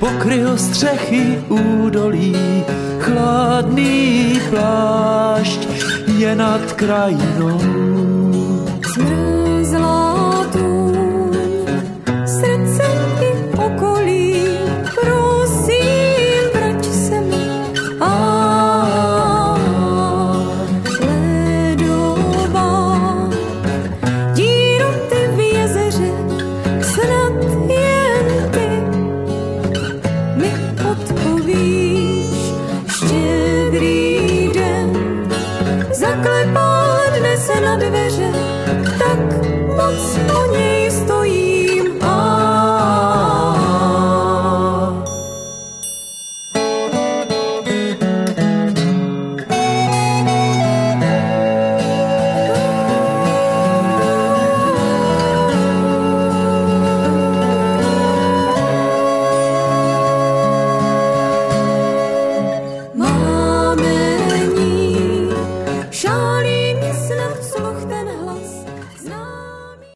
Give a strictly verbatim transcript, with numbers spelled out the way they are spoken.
pokryl střechy údolí, chladný plášť je nad krajinou. Zmrzlá tůň, srdce i okolí, prosím, vrať se mi. A ledová, díru ty v jezeře, snad jen ty mi odpovíš. Štědrý den zaklepá dnes na dveře, tak moc